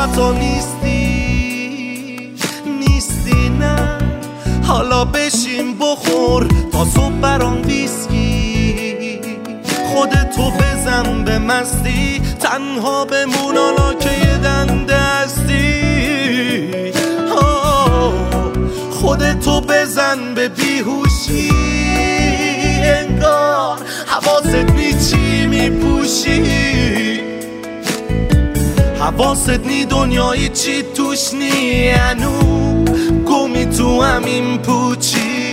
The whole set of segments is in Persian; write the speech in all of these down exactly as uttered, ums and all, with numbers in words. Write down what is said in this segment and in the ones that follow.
حتی نیستی نیستی نه. حالا بشین بخور تا صبح برام ویسکی، خودتو بزن به مستی، تنها بمون حالا که یه دنده هستی. خودتو بزن به بیهوشی، انگار حواست نی چی میپوشی، حواست نی دنیایی چی توش نی، هنو گمی تو همین پوچی.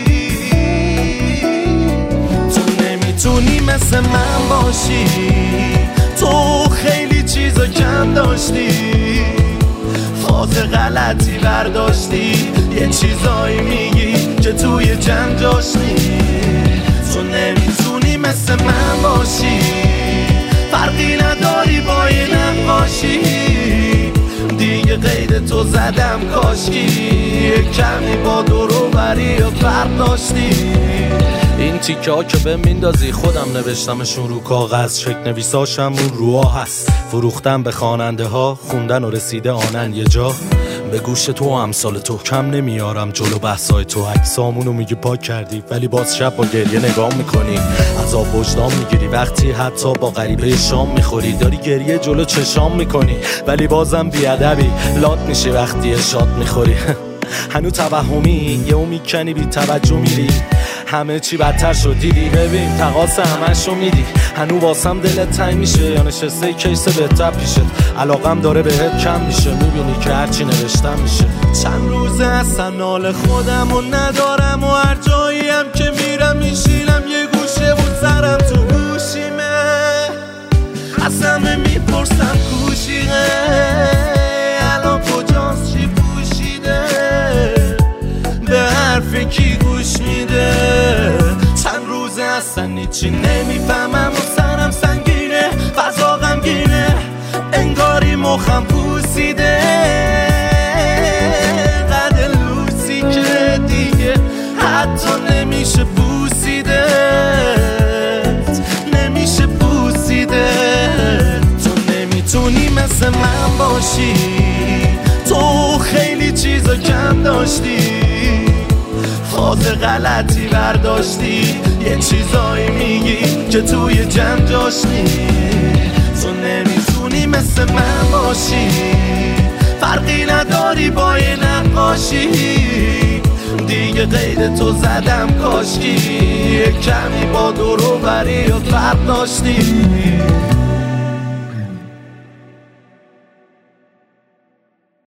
تو نمیتونی مثل من باشی، تو خیلی چیزا کم داشتی، فاز غلطی برداشتی، یه چیزایی میگی که توی جمع جاشتی. تو نمیتونی مثل من باشی، فرقی نداری با یه نقاشی، دیگه قید تو زدم کاشکی، کمی با دورو بری یا فرق داشتی. این تیکه ها که به میندازی خودم نوشتمشون رو کاغذ، شک نویساشم اون روها هست، فروختم به خواننده ها، خوندن و رسیده آنن یه جا. به گوش تو و امثال تو کم نمیارم جلو بحثای تو، عکسامونو میگی پاک کردی ولی باز شب با گریه نگاه میکنی، عذاب وجدان میگیری وقتی حتی با غریبه شام میخوری، داری گریه جلو چشام میکنی ولی بازم بیادبی، لات میشی وقتی شاد میخوری. هنو توهمی یهو میکنی بی توجه میری، همه چی بدتر شد دیدی، ببین تقاص همشو میدی، هنو واسم دلت تنگ میشه یا نشسته کیس بهتر پیشت، علاقم داره بهت کم میشه، میبینی که هرچی نوشتم میشه. چند روزه اصلا نال خودم و ندارم و هر جایی هم که میرم میشینم یه گوشه بود سرم تو گوشیمه، از همه میپرسم کوشیه الان کجاست چی پوشیده، به حرف کی گوش میده. چند روزه اصلا نیچی نمیفهمم و سرم سنگینه، فضا غمگینه، انگاری مخم پوسیده، قد لوسی که دیگه حتی نمیشه پوسیده، نمیشه پوسیده. تو نمیتونی مثل من باشی، تو خیلی چیزا کم داشتی، فاز غلطی برداشتی، یه چیزایی میگی که توی جمع جاشتی. تو نمیتونی مثل من باشی، فرقی نداری با یه نقاشی، دیگه قید تو زدم کاشکی، کمی با دورو بری و فرق داشتی.